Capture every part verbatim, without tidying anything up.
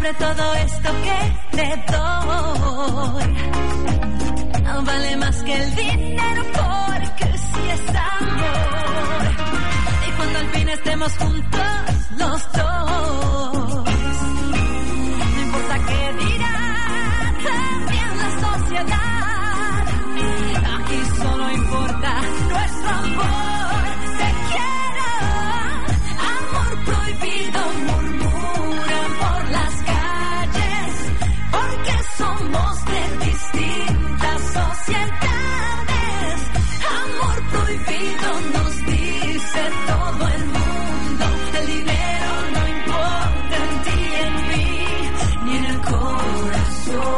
sobre todo esto que te doy. No vale más que el dinero porque si es amor. Y cuando al fin estemos juntos los dos, no importa qué dirá también la sociedad, aquí solo importa nuestro amor. Te quiero, amor prohibido, murmuran por las calles porque somos de distintas sociedades. Amor prohibido nos dice todo el mundo. El dinero no importa en ti, en mí, ni en el corazón.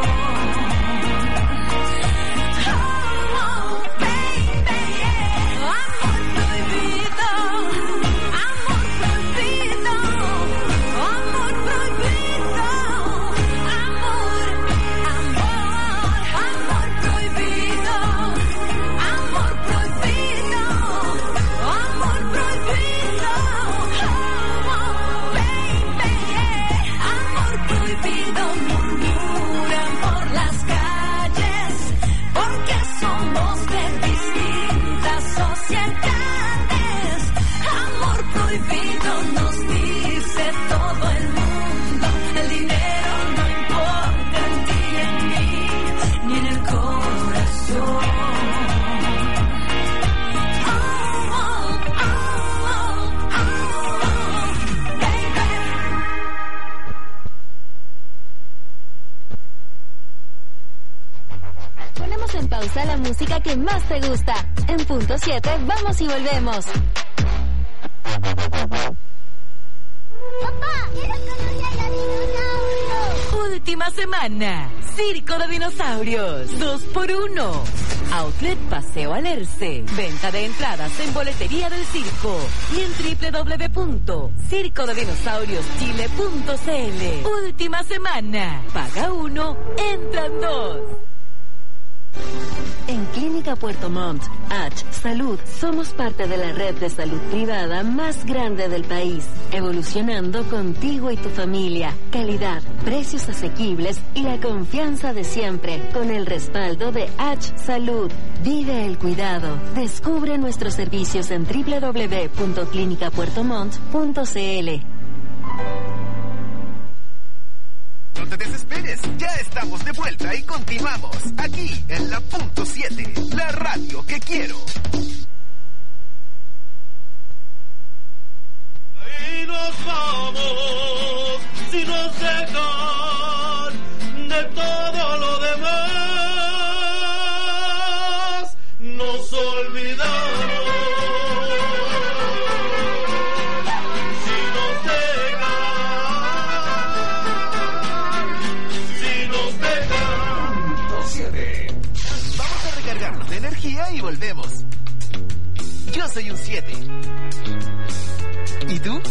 Oh, oh, baby, yeah. Amor prohibido, amor prohibido, amor prohibido, amor, amor, amor prohibido, amor prohibido, amor prohibido, oh, baby, yeah. Amor prohibido, murmuran por las calles porque somos de distintas sociedades. Amor prohibido nos dice todo el mundo. El dinero no importa en ti, en mí, ni en el corazón. Oh, oh, oh, oh, oh, baby. Ponemos en pausa la música que más te gusta. En punto siete, vamos y volvemos. Papá, quiero conocer a los dinosaurios. Última semana, Circo de Dinosaurios, dos por uno. Outlet Paseo Alerce. Venta de entradas en boletería del circo y en doble u doble u doble u punto circo de dinosaurios chile punto c l. Última semana, paga uno, entran dos. En Clínica Puerto Montt, H Salud, somos parte de la red de salud privada más grande del país, evolucionando contigo y tu familia. Calidad, precios asequibles y la confianza de siempre, con el respaldo de H Salud. Vive el cuidado. Descubre nuestros servicios en doble u doble u doble u punto clínica puerto montt punto c l. No te desesperes, ya estamos de vuelta y continuamos aquí en la punto siete, la radio que quiero. Y nos vamos, si nos dejan de todo lo demás, nos olvidamos. Y volvemos. Yo soy un siete. ¿Y tú?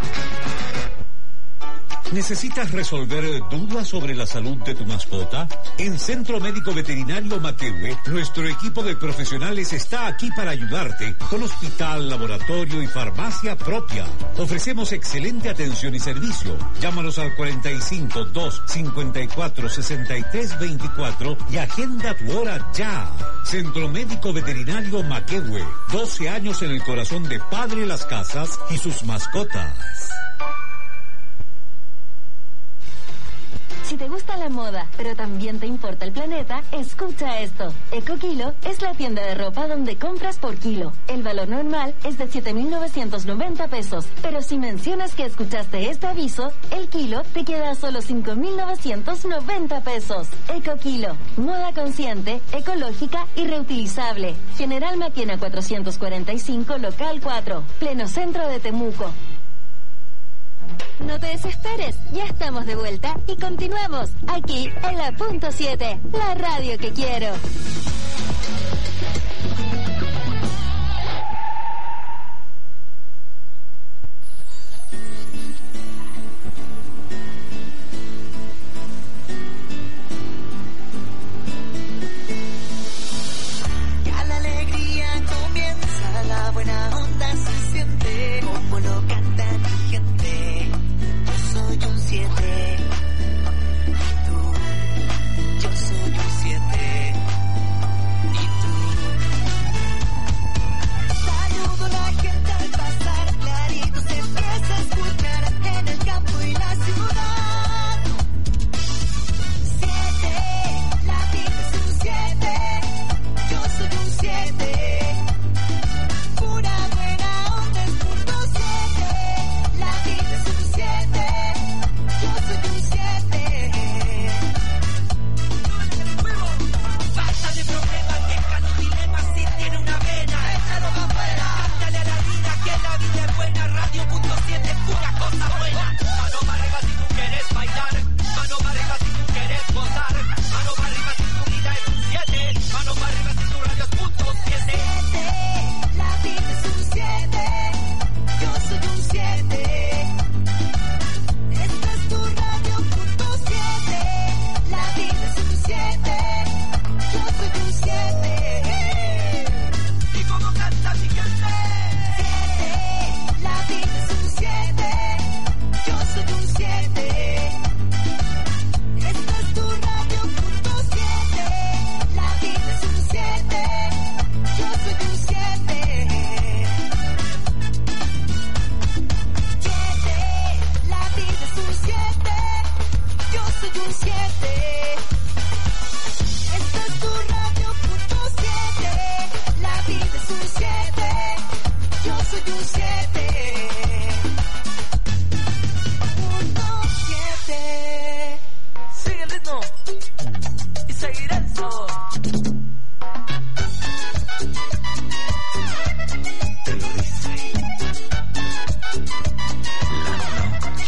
¿Necesitas resolver dudas sobre la salud de tu mascota? En Centro Médico Veterinario Maquehue, nuestro equipo de profesionales está aquí para ayudarte con hospital, laboratorio y farmacia propia. Ofrecemos excelente atención y servicio. Llámanos al cuarenta y cinco, dos cincuenta y cuatro, sesenta y tres veinticuatro y agenda tu hora ya. Centro Médico Veterinario Maquehue, doce años en el corazón de Padre Las Casas y sus mascotas. Si te gusta la moda, pero también te importa el planeta, escucha esto. Ecokilo es la tienda de ropa donde compras por kilo. El valor normal es de siete mil novecientos noventa pesos, pero si mencionas que escuchaste este aviso, el kilo te queda a solo cinco mil novecientos noventa pesos. Ecokilo, moda consciente, ecológica y reutilizable. General Maquena cuatrocientos cuarenta y cinco, local cuatro, pleno centro de Temuco. No te desesperes, ya estamos de vuelta y continuamos aquí en la punto siete, la radio que quiero. Ya la alegría comienza, la buena onda se siente, como lo canta mi gente. Yo soy un siete. soy un siete. Esta es tu radio punto siete. La vida es un siete. Yo soy un siete. Punto siete. Sigue el ritmo y seguirá el sabor. Te lo dice la noche.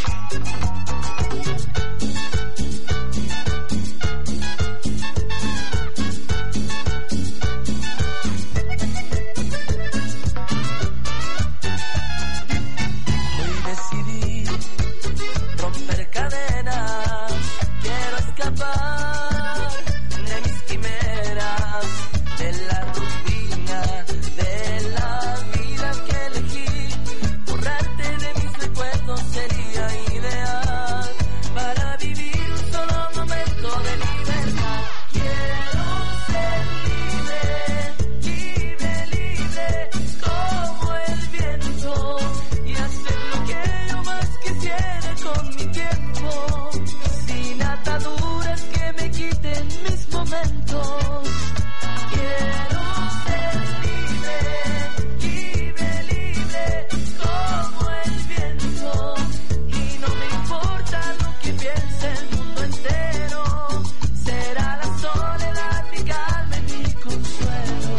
Hoy decidí romper cadenas. Quiero escapar de mis quimeras, de la rutina, de la vida que elegí. Borrarte de mis recuerdos sería ideal para vivir un solo momento de libertad. Quiero ser libre, libre, libre, como el viento, y hacer lo que yo más quisiera con mi tiempo, sin ataduras que me quiten mis momentos. Quiero ser libre, libre, libre, como el viento, y no me importa lo que piense el mundo entero. Será la soledad mi calma y mi consuelo.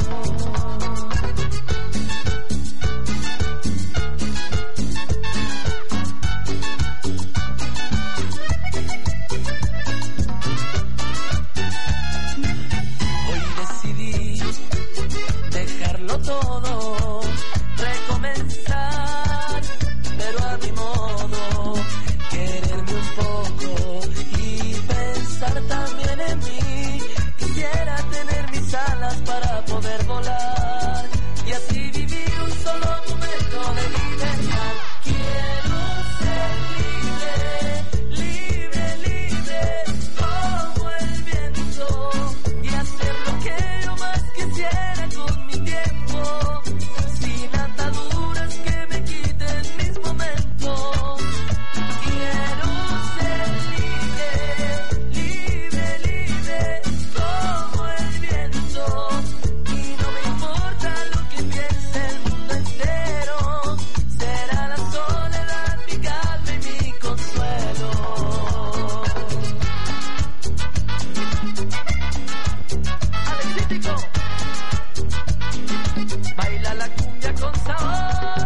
Hoy decidí dejarlo todo, recomenzar, pero a mi modo, quererme un poco y pensar también en mí. Quisiera tener mis alas para poder volar y así vivir un solo momento de libertad. Quiero ser libre, libre, libre, como el viento, y hacer lo que yo más quisiera con mi tiempo, sin ataduras que me quiten mis momentos. Quiero ser libre, libre, libre, como el viento, y no me importa lo que piense el mundo entero. Será la soledad mi calma y mi consuelo. Alexítico, baila la cumbia con sabor.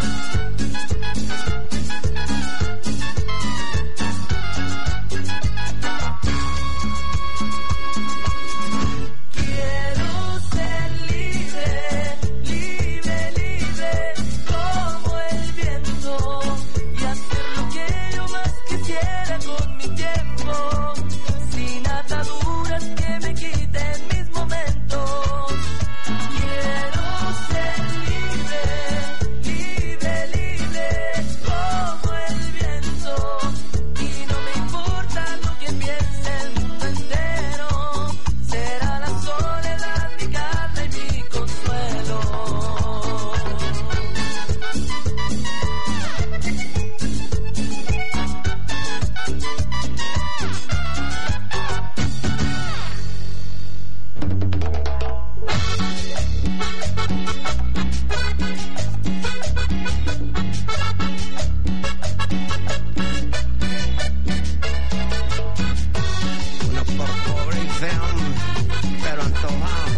Quiero ser libre, libre, libre, como el viento, y hacer lo que yo más quisiera con mi tiempo, sin ataduras que me quiten mis momentos. Quiero ser libre, libre, libre, como el viento, y no me importa lo que piense el mundo entero. Será la soledad mi calma y mi consuelo. Uno por pobre y feo, pero antojado.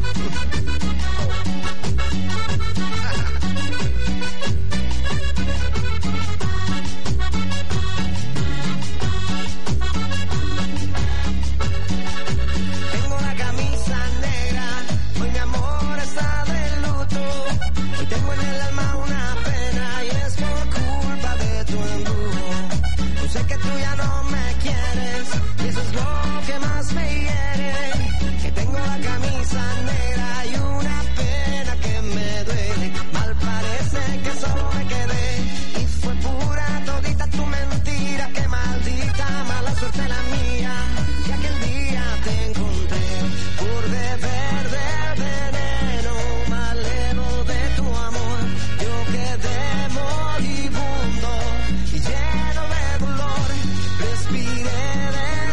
Tengo la camisa negra, hoy mi amor está de luto. Hoy tengo en el alma una pena y es por culpa de tu embrujo. Yo sé que tú ya no me quieres y eso es lo que más me hiere. Que tengo la camisa negra y una pena que me duele. Mal parece que solo me quedé y fue pura todita tu mentira. Qué maldita mala suerte la mía. Y aquel día te encontré por beber del veneno maleno de tu amor. Yo quedé moribundo y lleno de dolor. Respiré de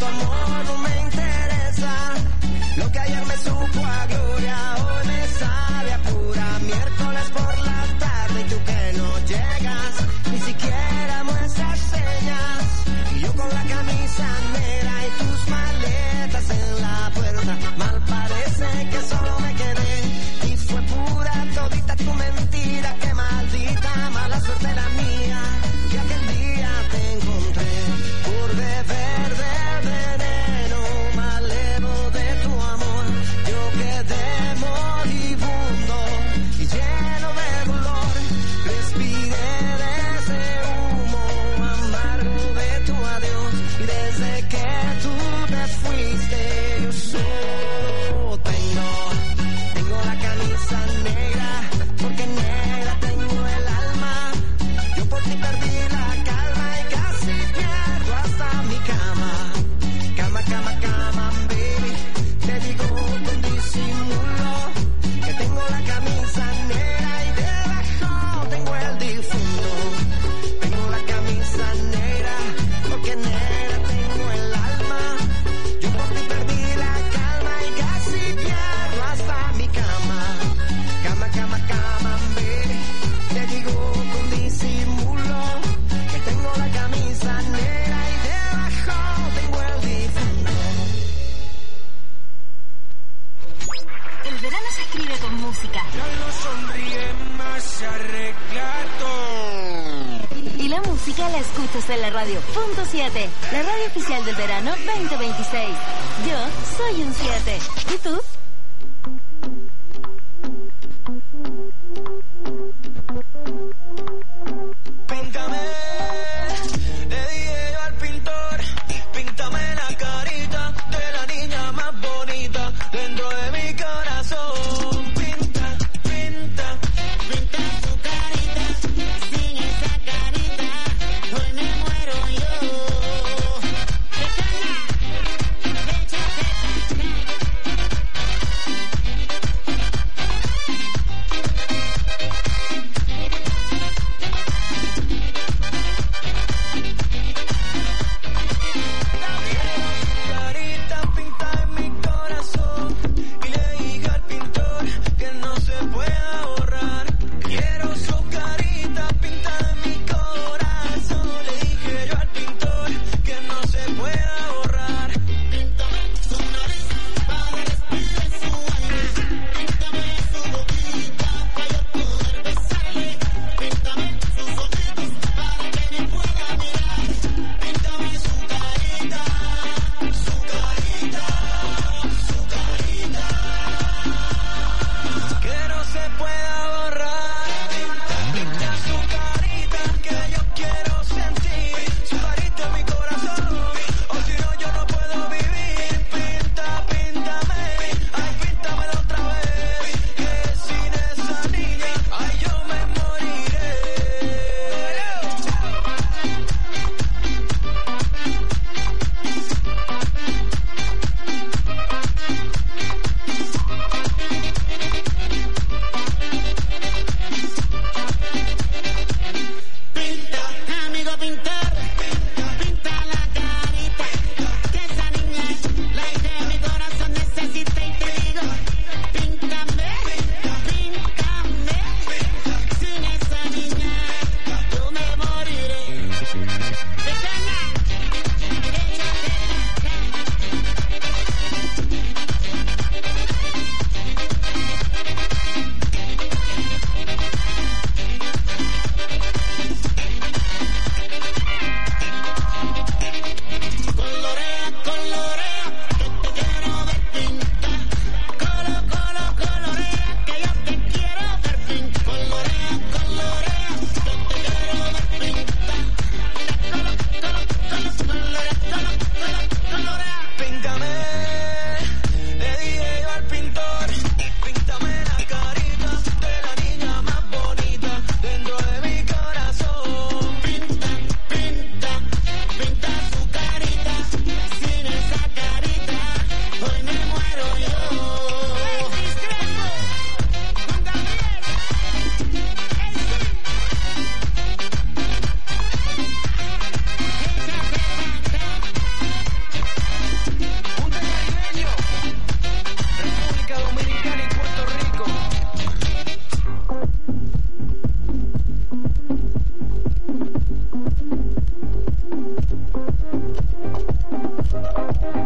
tu amor no me interesa. Lo que ayer me supo a gloria, hoy me sabe a pura. Miércoles por la tarde y tú que no llegas, ni siquiera muestras señas. Y yo con la camisa negra y tus maletas en la puerta. Mal parece que solo me quedé y fue pura todita tu mentira. Qué maldita mala suerte la mía, que aquel día te encontré por beber del veneno malevo de tu amor. Yo quedé moribundo y lleno de dolor. Respiré de ese humo amargo de tu adiós. Y desde que tú te fuiste yo solo tengo, tengo la camisa negra, porque negra tengo el alma. Yo por ti perdí la calma y casi pierdo hasta mi cama. Cama, cama, cama, baby. Te digo con disimulo que tengo la camisa negra y debajo tengo el difunto. Tengo la camisa negra porque negra tengo el alma. Yo por ti perdí la calma y casi pierdo hasta mi cama. Cama, cama, cama, baby. Te digo con disimulo que tengo la camisa negra y debajo tengo el difunto. El verano se escribe con música. No sonríe más, se arregla todo. Y la música la escuchas en la radio. Punto siete, la radio oficial del verano veinte veintiséis. Yo soy un siete. ¿Y tú? Píntame, le dije yo al pintor, píntame la carita de la niña más bonita dentro de mi corazón. Pinta, pinta, pinta tu carita, sin esa carita, hoy me muero yo.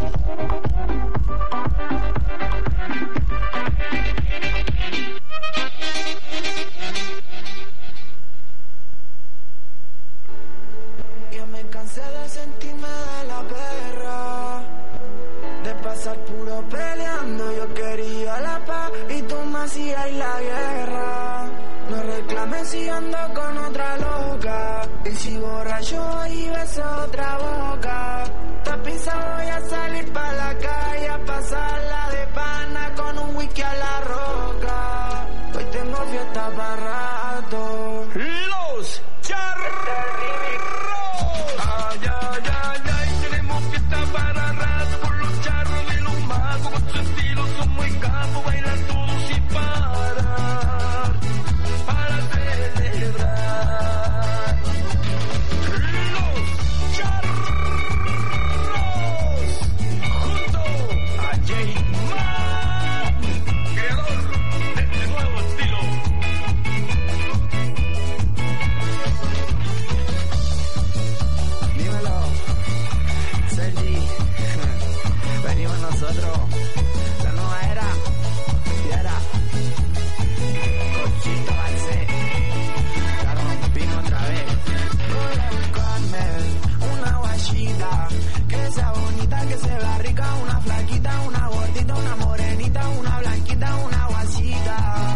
Yo me cansé de sentirme de la perra, de pasar puro peleando. Yo quería la paz y tú me hacías la guerra. No reclames si ando con otra loca, y si borracho y beso otra boca. Tapiza voy a salir pa' la calle a pasarla de pana con un whisky a la roca. Hoy tengo fiesta para rato. Los charros. Ay, ay, ay, ay, tenemos fiesta para rato por los charros de los magos. Con su estilo son muy capos, bailan todos sin parar, para celebrar. Los charros, junto a J-Man, creador de este nuevo estilo. Dímelo, Sergi. Venimos nosotros, la nueva era, Fiera, Cochito Arce, la rompimos otra vez. Voy a buscarme una guachita que sea bonita, que se vea rica, una flaquita, una gordita, una morenita, una blanquita, una guasita.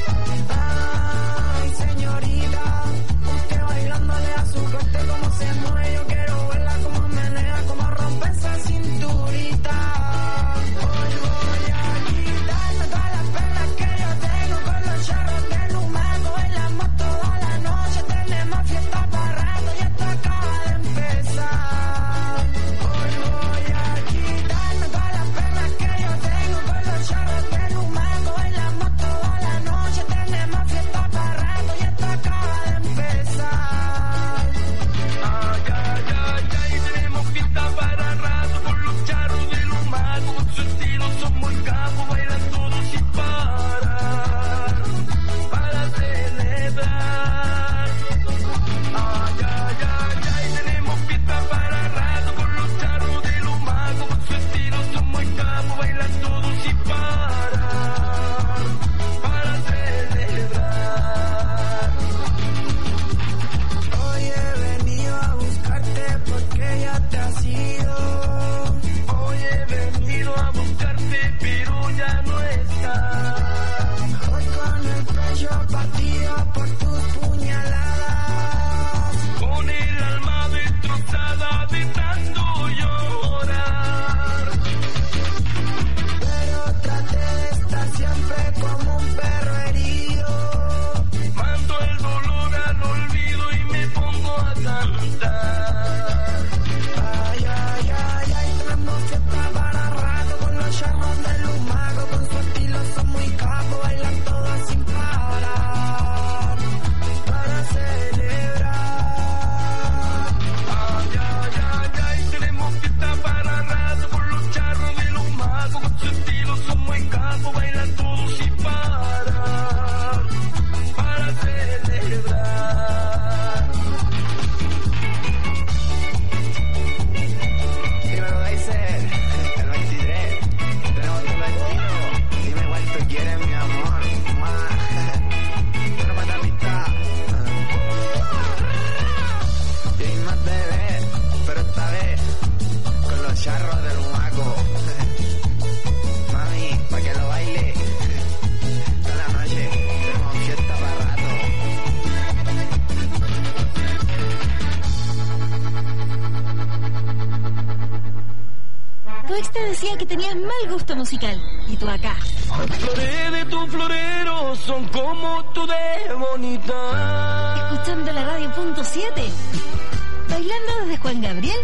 Ay, señorita, usted bailándole a su corte como se mueve, yo quiero verla como menea, como rompe esa cinturita. Hoy voy a quitarme todas las penas que yo tengo con los charros de Lumaco. Bailamos toda la noche, tenemos fiesta para rato y esto acaba de empezar. Hoy voy a quitarme todas las penas que yo tengo con los charros de Lumaco. Bailamos toda la noche, tenemos fiesta para rato y esto acaba de empezar. Ay, ay, ay, ay, tenemos fiesta para rato por los charros de Lumaco. Con su estilo son muy capos, bailan todos sin parar, para celebrar. Ay, ay, ay, ay, tenemos fiesta para rato por los charros de Lumaco. Con su estilo son muy capos, bailan todos sin parar, para celebrar. Hoy he venido a buscarte porque ya te has ido. Hoy he venido a buscarte pero ya no estás. Hoy con el pecho partido por tus puñaladas, con el alma destrozada de tanto llorar. Pero traté de estar siempre como un perro herido. Mando el dolor al olvido y me pongo a cantar. Ay, ay, ay, ay, tenemos fiesta para rato con los charros de Lumaco. Con su estilo son muy capos, bailan todas sin parar, para celebrar. Ay, ay, ay, ay, tenemos fiesta para rato por los charros de Lumaco. Con su estilo son muy capos, bailan todos sin parar, para celebrar. Dímelo, Daiser, el veintitrés, tenemos tu vestido. Dime cuál tú quieres, mi amor. Ma. Pero mata amistad. Y hay más bebé, pero esta vez con los charros de Lumaco. Mami, pa' que lo baile toda la noche, tenemos fiesta para rato. Tu ex te decía que tenías mal gusto musical. Y tú acá, Flores de tu florero son como tú de bonita. escuchando la radio punto siete. Bailando desde Juan Gabriel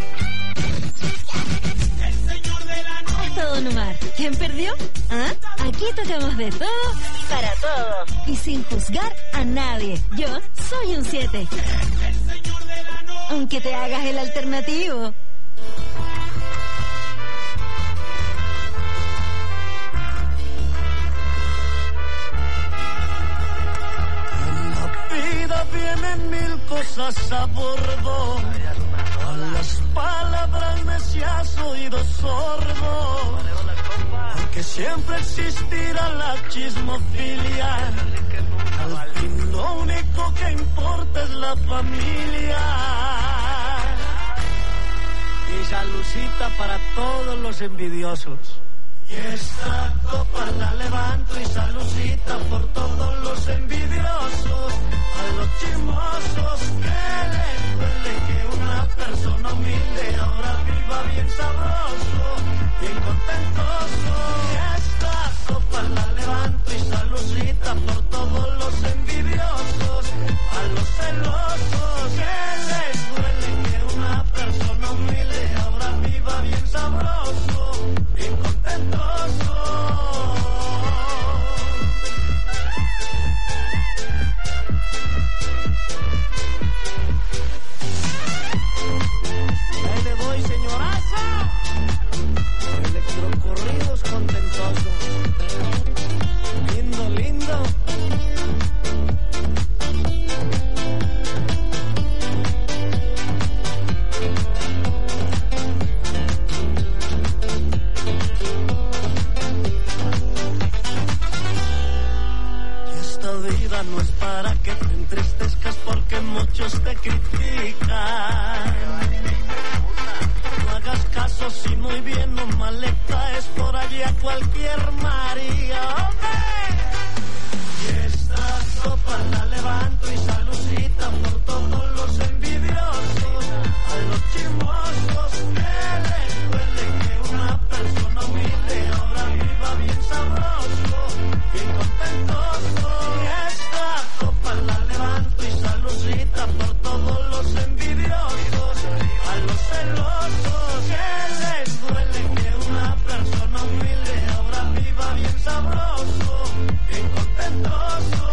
hasta Don Omar. ¿Quién perdió? ¿Ah? Aquí tocamos de todo para todos. Y sin juzgar a nadie. Yo soy un siete. Aunque te hagas el alternativo. Vienen mil cosas a bordo, a las palabras necias oídos sorbo, porque siempre existirá la chismofilia. Al fin lo único que importa es la familia. Y saludcita para todos los envidiosos. Y esta copa la levanto y saludcita por todos los envidiosos, a los chismosos que les duele que una persona humilde ahora viva bien sabroso, bien contentoso. Y esta copa la levanto y saludcita por todos los envidiosos, a los celosos que les duele que una persona humilde ahora viva bien sabroso, bien contentoso. Ahí le doy, señoraza. Electrocorridos contentoso. Lindo, lindo. No es para que te entristezcas porque muchos te critican. No hagas caso si muy bien o mal le caes por allí a cualquier María. ¡Hombre! Y esta copa la levanto y saludcita por todos los envidiosos, a los chismosos que les duele que una persona humilde ahora viva bien sabroso, bien contentoso. La levanto y saludcita por todos los envidiosos, a los celosos que les duele que una persona humilde ahora viva bien sabroso, bien contentoso.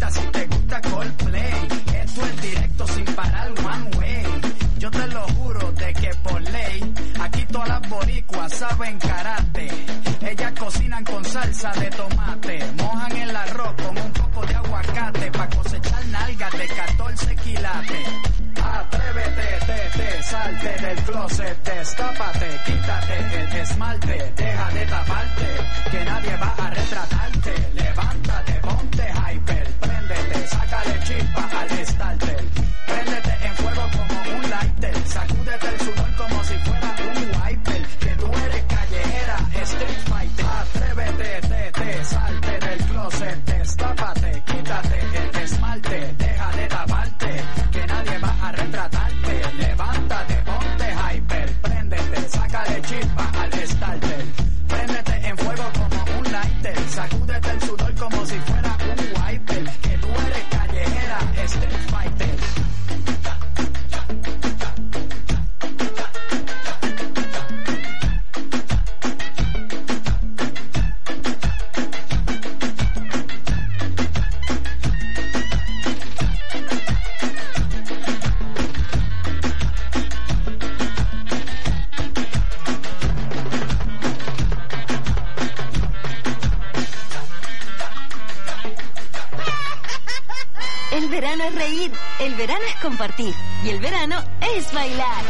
mamacita, si te gusta Coldplay. Esto es directo sin parar, one way. Yo te lo juro de que por ley, aquí todas las boricuas saben karate. Ellas cocinan con salsa de tomate, mojan el arroz con un poco de aguacate, pa' cosechar nalgas de catorce quilates. Atrévete, te, te, salte del closet, destápate, quítate el esmalte, deja de taparte, que nadie va a retratarte. Levántate, ponte hyper, préndete, sácale chispa al starter. Préndete en fuego como un lighter, sacúdete el sudor como si fuera un wiper, que tú eres callejera, street fighter. Atrévete, te, te, salte del closet, destápate, quítate el esmalte, deja de taparte, que nadie va a retratarte. Levántate, ponte hyper, préndete, sácale chispa al starter. Préndete en fuego como un lighter, sacúdete el sudor como si fuera un wiper, que tú eres callejera, street fighter. El verano es reír, el verano es compartir y el verano es bailar.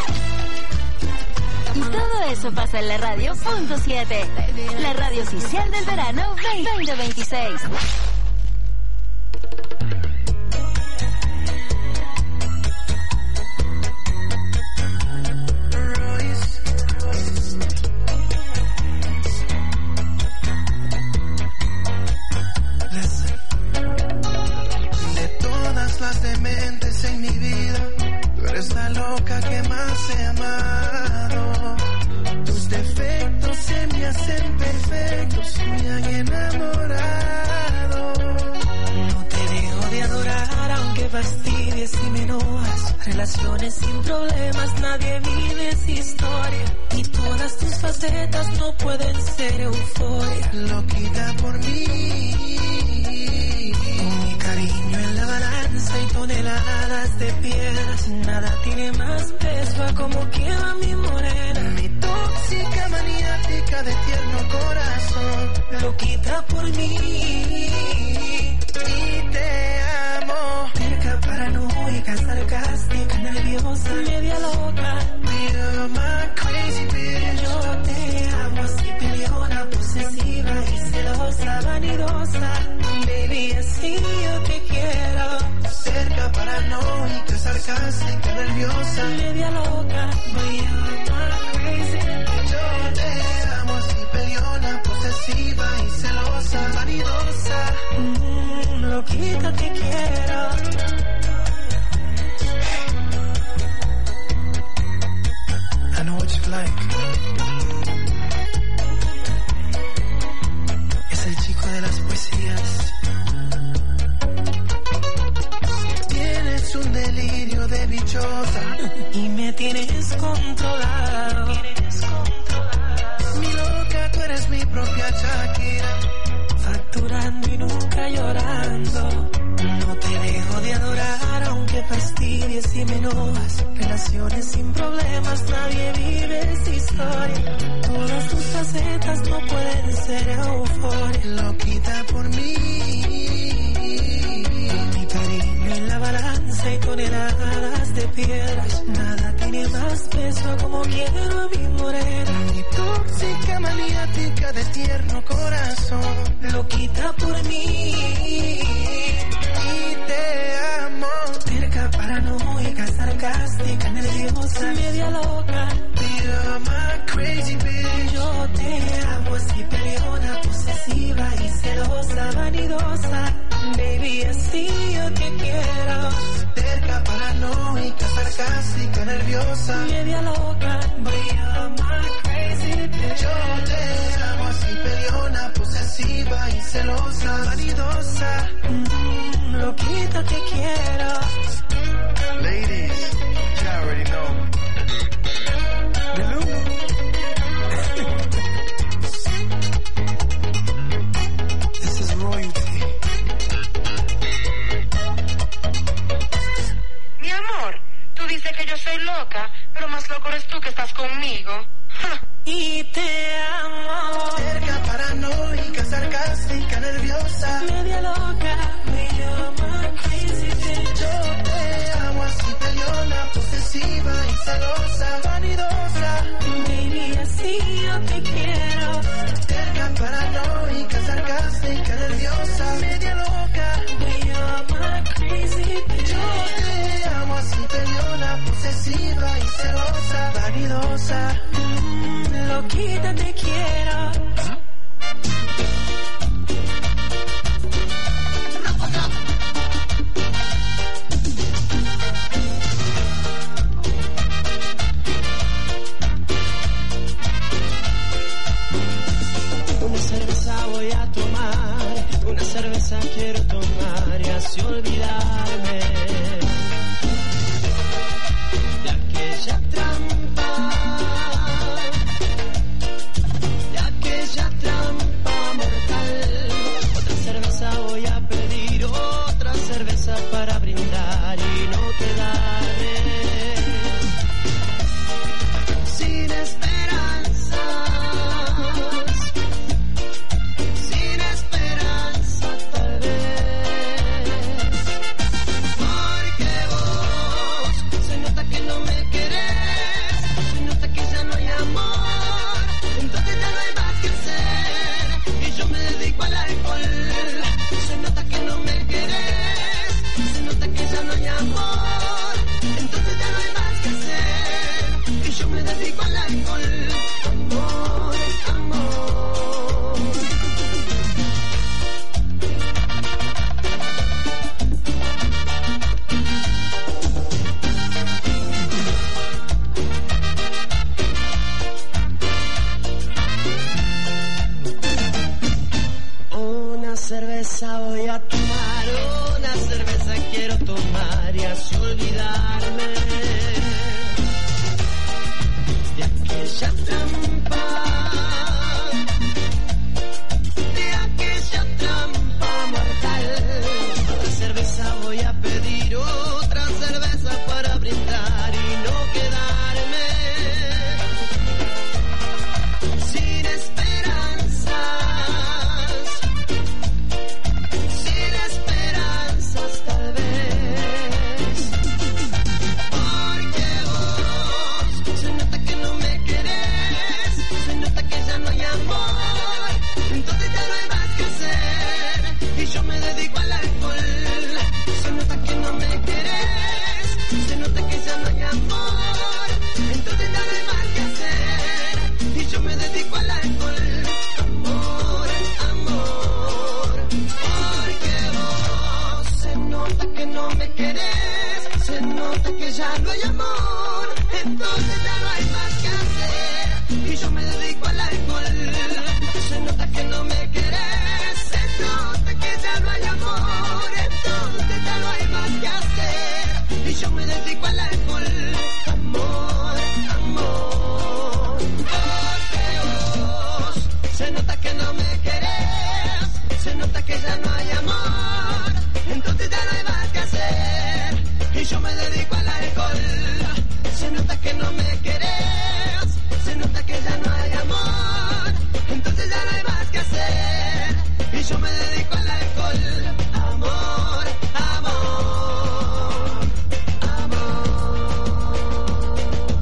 Y todo eso pasa en la radio punto siete, la radio oficial del verano veinte veintiséis. Las dementes en mi vida, tú eres la loca que más he amado. Tus defectos se me hacen perfectos, me han enamorado. No te dejo de adorar aunque fastidies y me enojas. Relaciones sin problemas, nadie vive esa historia. Y todas tus facetas no pueden ser euforia. Loquita por mí, con mi cariño en la balanza y toneladas de piedras, nada tiene más peso a como quema mi morena. Mi tóxica maniática de tierno corazón, loquita por mí y te amo. Terca, paranoica, sarcástica, nerviosa, media loca. You're my crazy bitch. Yo te amo así, peleona, posesiva y celosa, vanidosa. Baby, así yo te quiero. Cerca, paranoica, sarcástica, nerviosa, media loca. You're my crazy bitch. Yo te amo así, peleona, posesiva y celosa, vanidosa. Mm, loquita te quiero. I know what you like. Es el chico de las poesías. Tienes un delirio de bichota y me tienes controlado. Mi loca, tú eres mi propia Shakira. Facturando y nunca llorando. No te dejo de adorar aunque fastidies y me enojas. Relaciones sin problemas, nadie vive esa historia. Todas tus facetas no pueden ser euforia. Loquita por mí, con mi cariño en la balanza y toneladas de piedras, nada tiene más peso como quiero a mi morena. Mi tóxica maniática de tierno corazón, loquita por mí y te amo. Terca, paranoica, sarcástica, nerviosa, media loca. You're my crazy bitch. Yo te amo así, peleona, posesiva y celosa, vanidosa. Baby, así yo te quiero. Terca, paranoica, sarcástica, nerviosa, media loca. You're my crazy bitch. Yo te amo así, peleona, posesiva y celosa, vanidosa. Mm, loquita te quiero. Ladies, you already know. This is royalty. soy loca, pero más loco eres tú que estás conmigo. Y te amo. Cerca, paranoica, sarcástica, nerviosa, media loca, me llama crazy bitch. Yo te amo así, peleona, posesiva y celosa, vanidosa. Baby, así yo te quiero. Cerca, paranoica, sarcástica, nerviosa, media loca, me llama crazy bitch. Yo te amo así, peleona, posesiva y celosa, vanidosa. Loquita te quiero. Una cerveza voy a tomar, una cerveza quiero tomar y así olvidarme de aquella trampa. Trampa mortal. Otra cerveza voy a pedir, otra cerveza para brindar y no quedarme sin esperanzas, sin esperanza tal vez, porque vos se nota que no me querés, se nota que ya no hay amor, entonces ya no hay más que hacer. Y yo me dedico al alcohol. Se nota que no me querés, se nota que ya no hay amor, entonces ya no hay más que hacer. Y yo me dedico al alcohol. Amor, amor. Una cerveza voy a tomar, una cerveza quiero tomar y así olvidarme de aquella trampa, de aquella trampa mortal. Otra cerveza voy a pedir, otra cerveza para brindar y no quedarme sin esperanza. Tal vez, porque vos se nota que no me querés, se nota que ya no hay amor, entonces ya no hay más que hacer. Y yo me dedico al alcohol. Se nota que no me querés, se nota que ya no hay amor, entonces ya no hay más que hacer. Y yo me dedico al alcohol. Amor, amor, porque vos se nota que no me querés, se nota que ya no hay amor, entonces ya no hay más que hacer. Y yo me dedico al alcohol. Se nota que no me querés, se nota que ya no hay amor, entonces ya no hay más que hacer. Y yo me dedico al alcohol. Amor, amor, porque vos se nota que no me querés, se nota que ya no hay amor, entonces ya no hay más que hacer. Y yo me dedico al alcohol. Se nota que no me querés, se nota que ya no hay amor, entonces ya no hay más que hacer. Y yo me dedico al alcohol. Amor, amor, amor.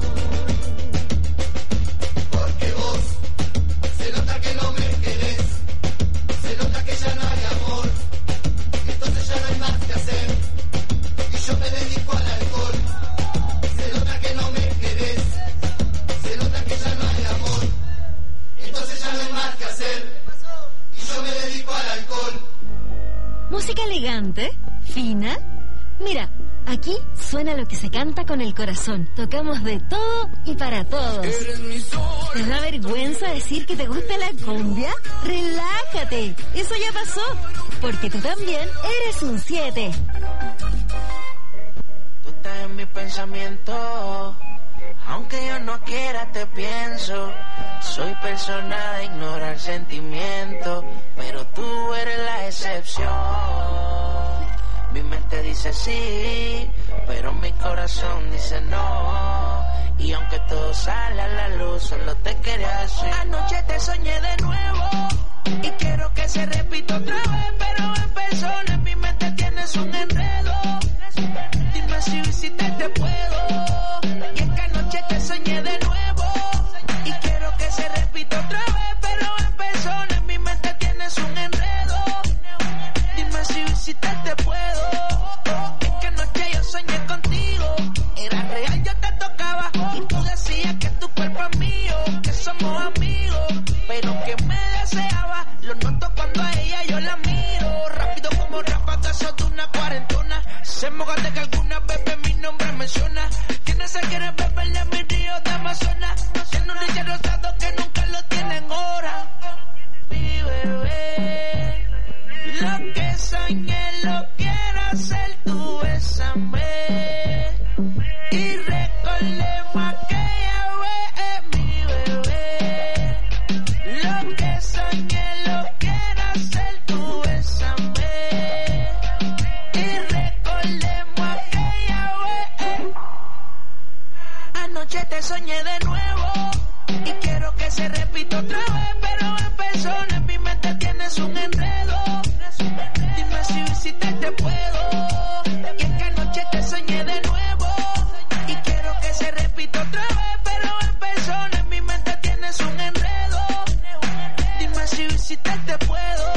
Porque vos se nota que no me querés, se nota que ya no hay amor, entonces ya no hay más que hacer. Y yo me dedico al alcohol. Se nota que no me querés, se nota que ya no hay amor, entonces ya no hay más que hacer. Y yo me dedico al alcohol. Música elegante, fina. Mira, aquí suena lo que se canta con el corazón. Tocamos de todo y para todos. ¿Te da vergüenza decir que te gusta la cumbia? Relájate, eso ya pasó, porque tú también eres un siete. Tú estás en mi pensamiento, aunque yo no quiera te pienso. Soy persona de ignorar sentimientos, pero tú eres la excepción. Mi mente dice dice sí, pero mi corazón dice no. Y aunque todo sale a la luz, solo te quería decir. Anoche te soñé de nuevo y quiero que se repita otra vez, pero en persona en mi mente tienes un enredo. Dime si visitarte puedo. Y es que anoche te soñé de nuevo y quiero que se repita otra vez, pero en persona en mi mente tienes un enredo. Dime si visitarte puedo. Es que anoche yo soñé contigo, era real, yo te tocaba y tú decías que tu cuerpo es mío, que somos amigos, pero que me deseaba. Lo noto cuando a ella yo la miro, rápido como ráfagas de una cuarentona. Se moja de que alguna vez mi nombre menciona. Tiene se quiere beber de mi río de Amazonas. Tiene un leche rosado que nunca lo tiene en hora. Mi bebé, lo que soñé lo quiero hacer, tú bésame. Y recordemos aquella vez, mi bebé. Lo que soñé lo quiero hacer, tú bésame. Y recordemos aquella vez. Anoche te soñé de nuevo y quiero que se repita otra vez, pero en persona en mi mente tienes un enredo. Dime si visitarte puedo. Y es que anoche te soñé de nuevo y quiero que se repita otra vez, pero en persona en mi mente tienes un enredo. Dime si visitarte puedo.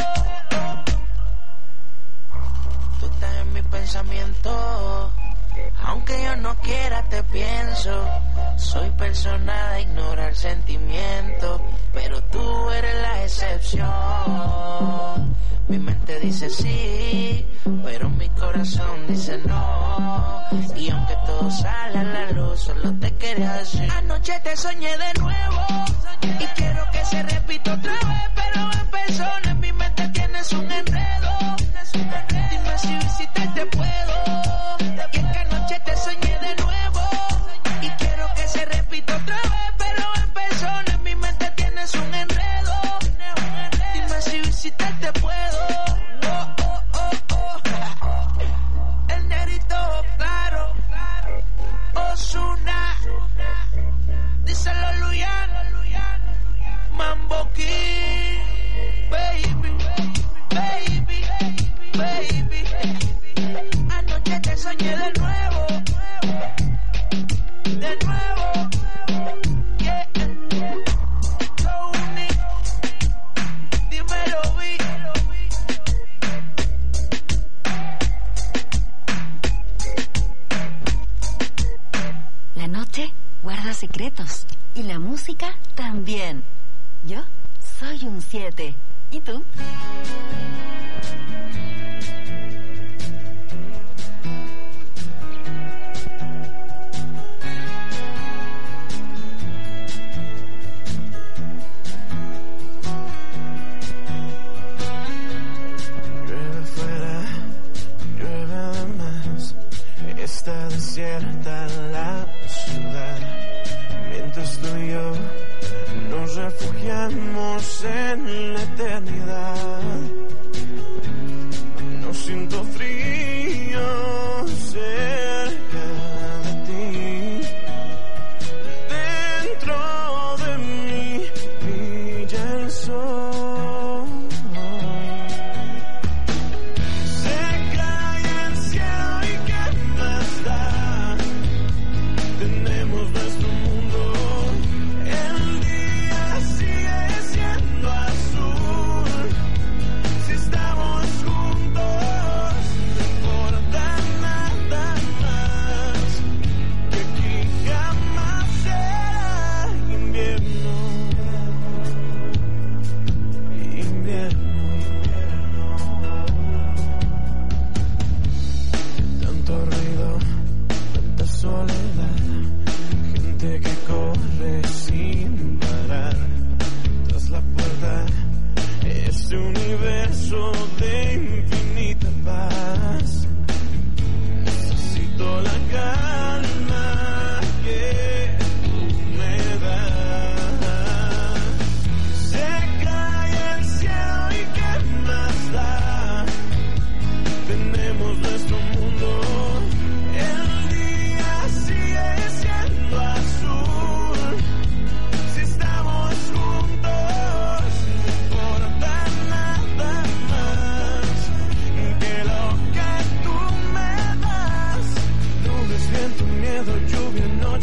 Tú estás en mi pensamiento, aunque yo no quiera te pienso. Soy persona de ignorar sentimientos, pero tú eres la excepción. Mi mente dice sí, pero mi corazón dice no. Y aunque todo sale a la luz, solo te quería decir. Anoche te soñé de nuevo y quiero que se repita otra vez, pero en persona en mi mente tienes un enredo. Dime si visitarte puedo. Y es que anoche te soñé de nuevo y quiero que se repita otra vez, pero en persona en mi mente tienes un enredo. Dime si visitarte puedo. Oh, oh, oh, oh. El negrito claro, Ozuna, díselo Luyan, Mambo King, baby, baby, baby. Anoche te soñé de nuevo, de nuevo, yeah. Tony, dímelo, vi. La noche guarda secretos y la música también. Yo soy un siete. ¿Y tú? Está desierta la ciudad, mientras tú y yo nos refugiamos en la eternidad. No siento frío cerca de ti, dentro de mí brilla el sol. Se cae el cielo y qué más da, tenemos nuestro mundo. El día sigue siendo azul si estamos juntos.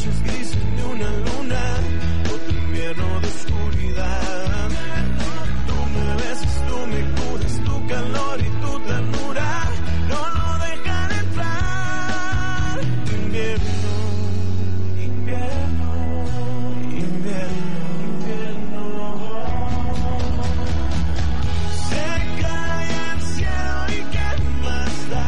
noches grises ni una luna, otro invierno de oscuridad. Tú me besas, tú me curas, tu calor y tu ternura no lo dejan entrar. Invierno, invierno, invierno, invierno. Se cae el cielo y qué más da.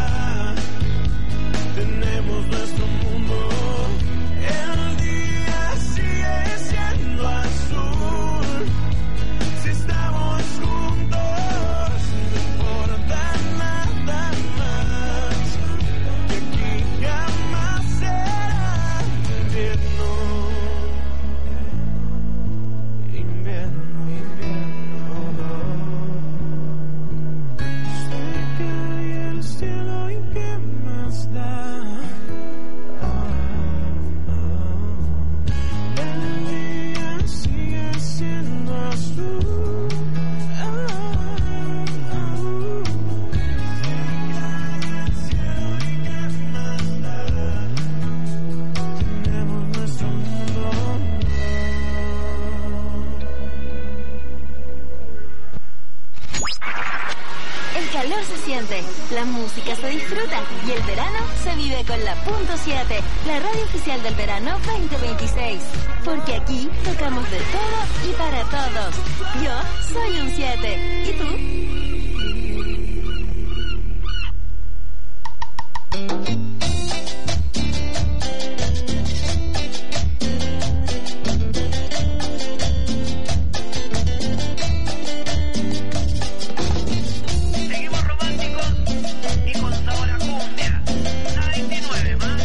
Tenemos nuestro mundo. El día sigue siendo azul. Si estamos juntos, no importa nada más. Que aquí jamás será invierno. Invierno, invierno. Se cae el cielo y qué más da. El día sigue siendo azul. Tenemos nuestro mundo. El calor se siente, la música se disfruta y el verano se vive con la punto siete, la radio oficial del verano veinte veintiséis. Porque aquí tocamos de todo y para todos. Yo soy un siete. ¿Y tú? Seguimos románticos y con sabor a cumbia. La veintinueve más.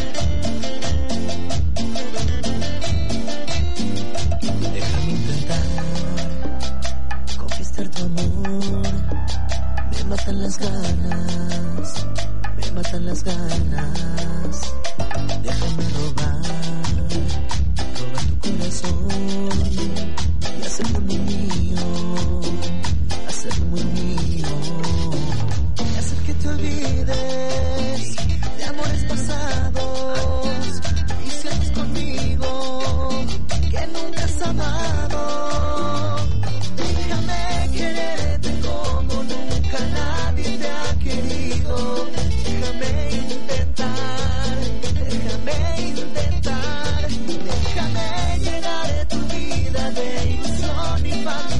Déjame intentar conquistar tu amor. Me matan las ganas, me matan las ganas. Déjame robar, robar tu corazón y hacerlo muy mío, hacerlo muy mío. Y hacer que te olvides de amores pasados, viciados conmigo, que nunca has amado. Déjame quererte como nunca nadie te ha querido. Déjame intentar, déjame intentar, déjame llenar tu vida de ilusión y fantasía.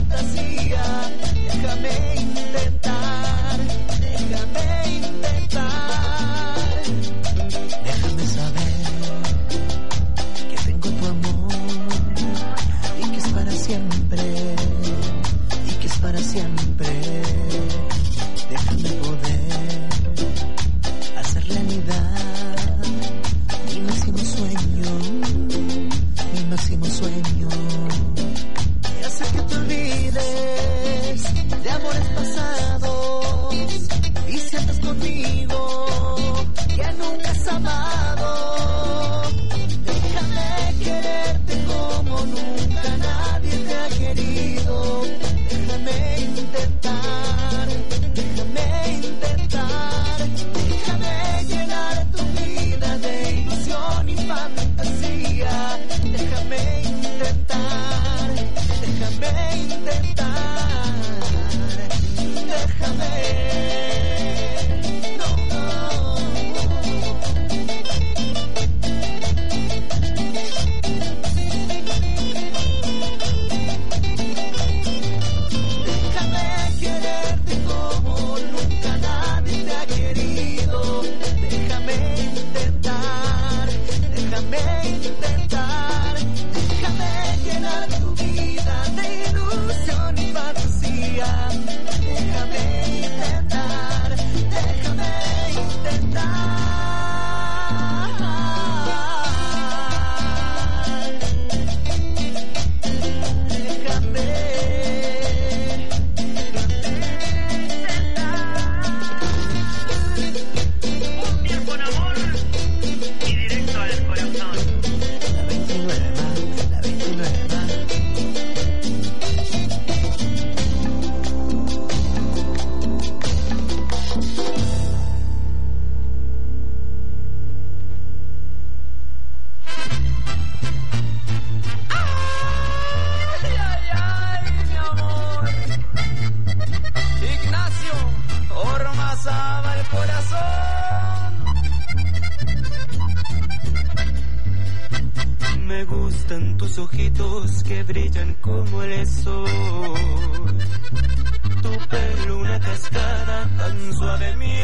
Me gustan tus ojitos que brillan como el sol. Tu pelo una cascada tan suave, mi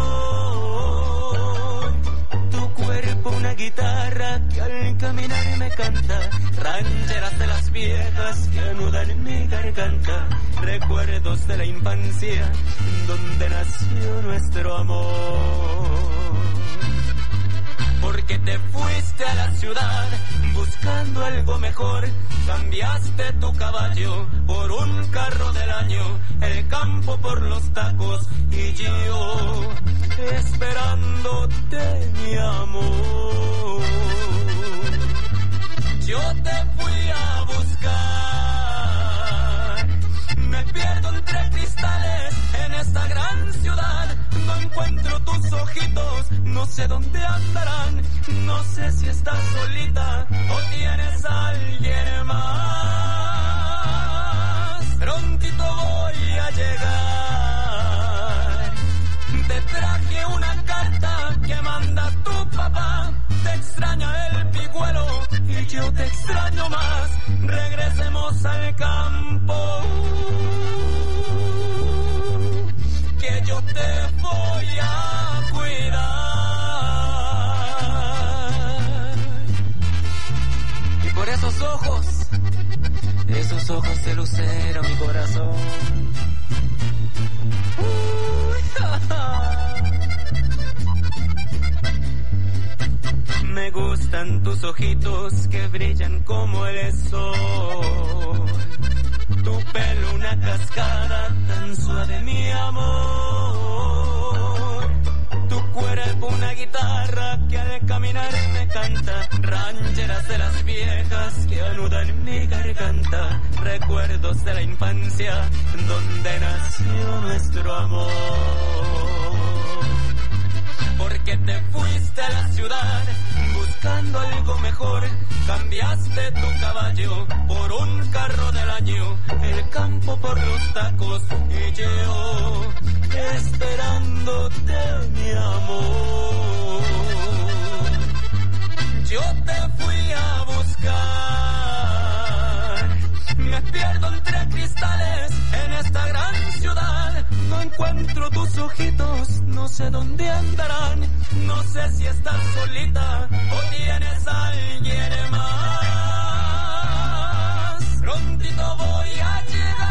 amor. Tu cuerpo una guitarra que al caminar me canta. Rancheras de las viejas que anudan en mi garganta. Recuerdos de la infancia donde nació nuestro amor. Porque te fuiste a la ciudad buscando algo mejor. Cambiaste tu caballo por un carro del año, el campo por los tacos y yo esperándote, mi amor. Yo te fui a buscar, me pierdo entre cristales en esta gran ciudad. No encuentro tus ojitos, no sé dónde andarán. No sé si estás solita o tienes a alguien más. Prontito voy a llegar. Te traje una carta que manda tu papá. Te extraña el pigüelo y yo te extraño más. Regresemos al campo, que yo te voy a cuidar. Y por esos ojos, esos ojos de lucero, mi corazón. Uy, ja, ja. Me gustan tus ojitos que brillan como el sol. Tu pelo una cascada tan suave, mi amor. Tu cuerpo una guitarra que al caminar me canta. Rancheras de las viejas que anudan en mi garganta. Recuerdos de la infancia donde nació nuestro amor. Porque te fuiste a la ciudad buscando algo mejor. Cambiaste tu caballo por un carro del año, el campo por los tacos y yo esperándote, mi amor. Yo te fui a buscar, me pierdo entre cristales en esta gran ciudad. No encuentro tus ojitos, no sé dónde andarán. No sé si estás solita o tienes a alguien más. Prontito voy a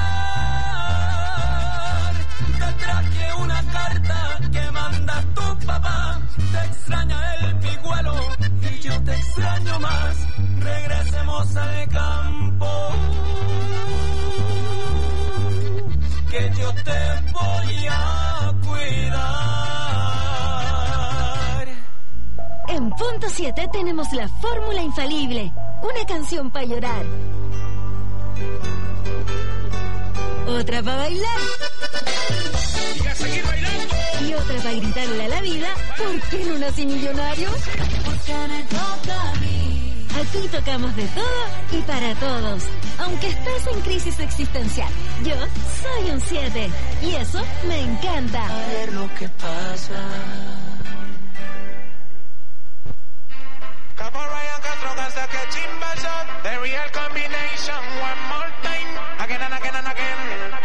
llegar. Te traje una carta que manda tu papá. Te extraña el pigüelo y yo te extraño más. Regresemos al campo, que yo te voy a cuidar. En Punto siete tenemos la fórmula infalible. Una canción para llorar. Otra para bailar. Y a seguir bailando. Y otra para gritarle a la vida: ¿por qué no nací millonario? Porque me toca a mí. Aquí tocamos de todo y para todos. Aunque estés en crisis existencial, yo soy un siete. Y eso me encanta. A ver lo que pasa. Capo Ryan Castro Garza que chimba shot. The real combination. One more time. Again and again and again.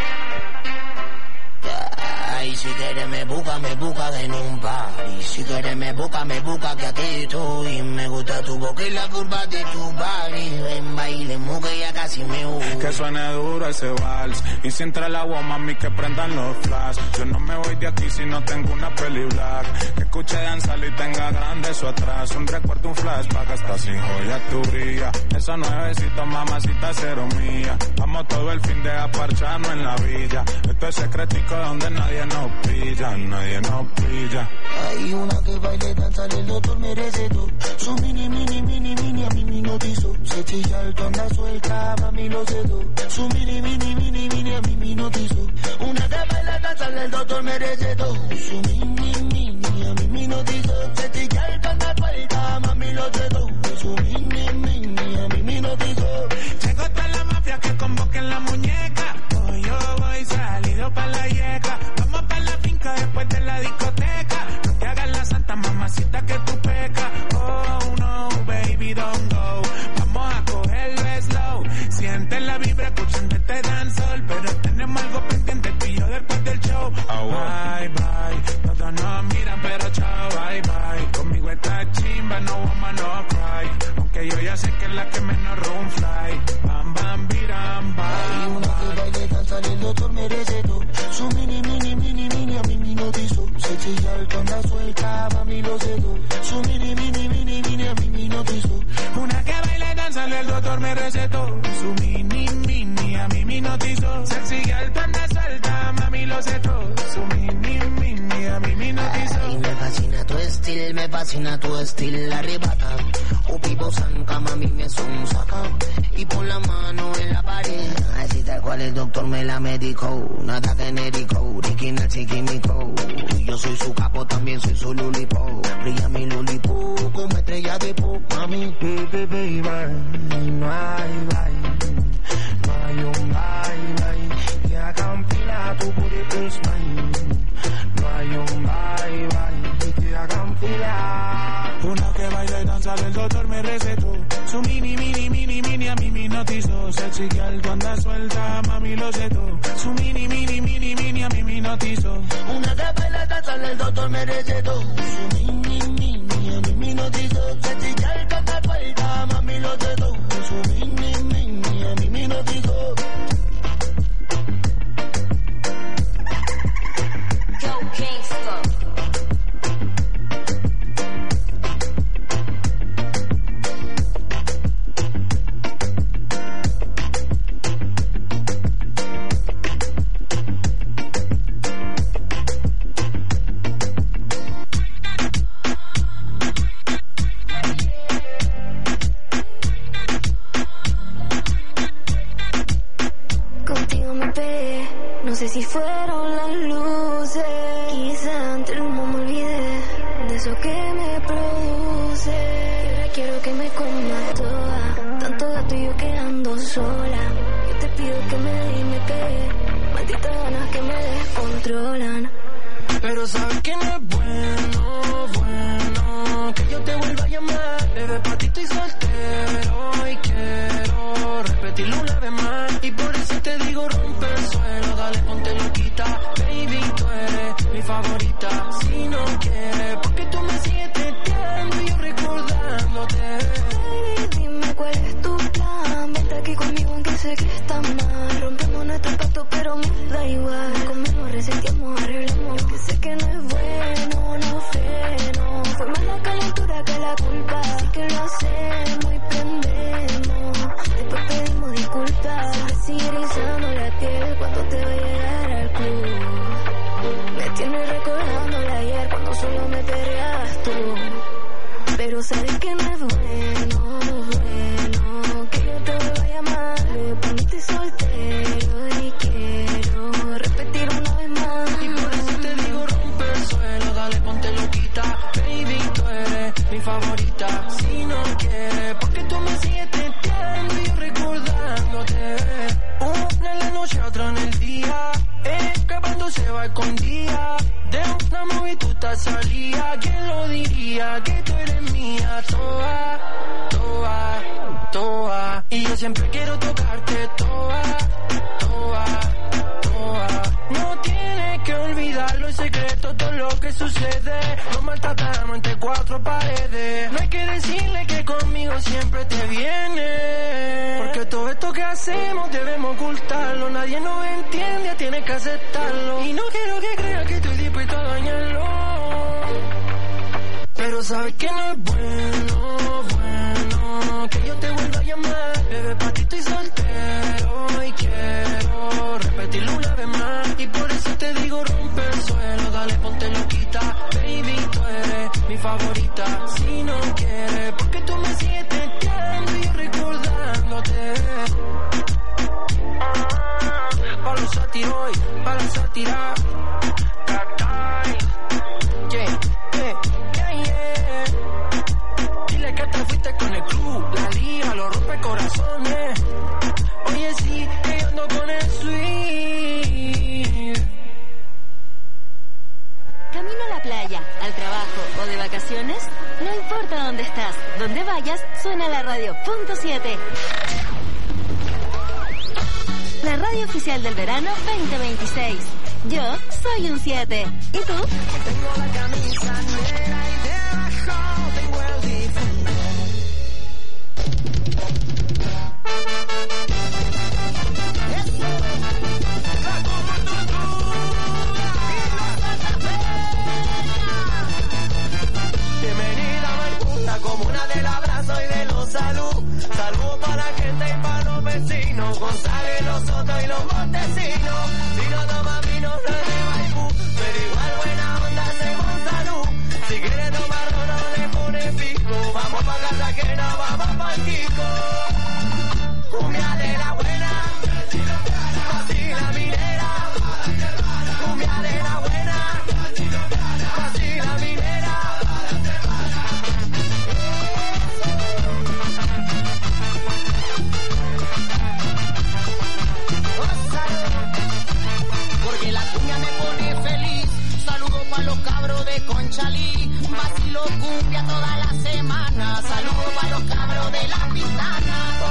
Ay, si quieres me busca, me busca en un party. Si quieres me busca, me busca que aquí estoy. Me gusta tu boca y la curva de tu body. Ven, bailemos que ya casi me voy. Que suene duro ese vals. Y si entra el agua, mami, que prendan los flash. Yo no me voy de aquí si no tengo una peli black. Que escuche danzar y tenga grande eso atrás. Un recuerdo, un flash, pa' que hasta sin joya tu brilla. Esa nuevecita, mamacita, cero mía. Vamos todo el fin de aparcharnos en la villa. Esto es secretico donde nadie nos pilla, nadie nos pilla. Hay una que baile, danza, el doctor merece todo. Su mini, mini, mini, mini, a mí me notizó. Se chilla alto, anda suelta, mami lo cedo. Su mini, mini, mini, mini, a mí me notizó. Una que baila, danza, el doctor merece todo. Su mini, mini, a mí me notizó. Se chilla alto, anda suelta, mami lo cedo. Su mini, mini, a mí me notizó. Llegó toda la mafia que convoquen la muñeca. Hoy yo voy salido pa' la yeca. Vamos pa' la finca después de la discoteca. No te hagas la santa mamacita que tú pecas. Oh no, baby, don't go. Vamos lo sé todo. Su mini, mini, mini, mini, a mí me hipnotizó. Una que baila y danza, el doctor me recetó. Su mini, mini, a mí me hipnotizó. Sexy girl, tú andas suelta, mami lo sé todo. Su mini, mini, a mí me hipnotizó. Ay, me fascina tu estilo, me fascina tu estilo, arrebata. O pipo sanca, mami me son saca. Y pon la mano en la pared. Así tal cual el doctor me la medicó. Nada genérico, original sin químico. Yo soy su capo, también soy su lulipo. Brilla mi lulipo como estrella de pop, mami. Baby, baby, no hay bye. No hay un bye, bye. Que haga un pila, tu booty is mine. No hay un bye, bye. Que haga un pila. Una que baila y danza, el doctor me recetó. Su mini, mini, mini, mini, a mí me hipnotizó. Sexy girl, tú andas suelta, mami lo sé todo. Su mini, mini, mini, mini, a mí me hipnotizó. Una que baila y danza, el doctor me recetó. Su mini, mini, a mí me hipnotizó. Sexy girl, tú andas suelta, mami lo sé todo. Su mini, mini, a mí me hipnotizó. Yo, Kingston. No sé si fueron las luces, quizá ante el humo me olvidé de eso que me produce. Ahora quiero que me comas toda, tanto gato y yo quedando sola. Yo te pido que me dé y me pegue, malditas ganas que me descontrolan. Pero sabes que no es bueno, bueno, que yo te vuelva a llamar. Bebé, pa' ti estoy soltero y quiero repetirlo una vez más. Y por eso te digo rompe el suelo, dale ponte loquita. Baby, tú eres mi favorita. Si no quieres, porque tú me sigues teteando y yo recordándote. Baby, dime cuál es tu plan. Vente aquí conmigo aunque sé que está mal. Rompemos nuestro pacto pero me da igual. Conmigo reseteamos, arreglamos. Que sé que no es bueno, no freno. Fue más la calentura que la culpa. Así que lo hacemos y prendemos. Después pedimos disculpas. Me sigue erizando la piel cuando te va a llegar al club. Me tienes recordando de ayer cuando solo me perreabas tú. Pero sabes que no es bueno, bueno, que yo te vuelva a llamar. Me poniste soltero y quiero repetir una vez más. Y por eso te digo rompe el suelo, dale ponte loquita. Baby, tú eres mi favorita. Si no quieres, porque tú me sigues teteando y yo recordándote. Una en la noche, otra en el día, escapándose va escondida. De una movie tú te salía. ¿Quién lo diría? Que tú eres mía. Toa, toa, toa. Y yo siempre quiero tocarte. Toa, toa, toa. No tienes que olvidarlo en secreto todo lo que sucede. Nos maltratamos entre cuatro paredes. No hay que decirle que conmigo siempre te viene. Porque todo esto que hacemos debemos ocultarlo. Nadie nos entiende, tienes que aceptarlo. Y no quiero que creas que estoy dispuesto a dañarlo. Pero sabes que no es bueno, bueno, que yo te vuelva a llamar. Bebé, pa' ti estoy soltero y quiero repetirlo una vez más. Y por eso te digo rompe el suelo, dale ponte loquita. Baby, tú eres mi favorita. Si no quieres, porque tú me sigues teteando y yo recordándote. Pa' los satiroy, pa' la sátira. Yeah, yeah, yeah, yeah. Dile que te fuiste con el club, la liga, los rompe corazones. Oye, sí, que yo ando con el sweet. Camino a la playa, al trabajo o de vacaciones, no importa dónde estás, donde vayas, suena la radio punto siete. La radio oficial del verano veinte veintiséis. Yo soy un siete. ¿Y tú? Tengo la camisa negra y debajo tengo el difunto. salud. Salud para la gente y para los vecinos. González, Los Soto y los Montesinos. Si no toma vino, no es de Maipú. Pero igual buena onda, hacemos salud. Si quiere tomar no le pone pico. Vamos pa' Cartagena, vamos pa' el Kiko. Cumbia de la buena, así la minera. Cumbia de la buena, así la minera. Porque la cumbia me pone feliz. Saludo pa' los cabros de Conchalí. Vacilo cumbia toda la semana. Saludo pa' los cabros de La Pintana.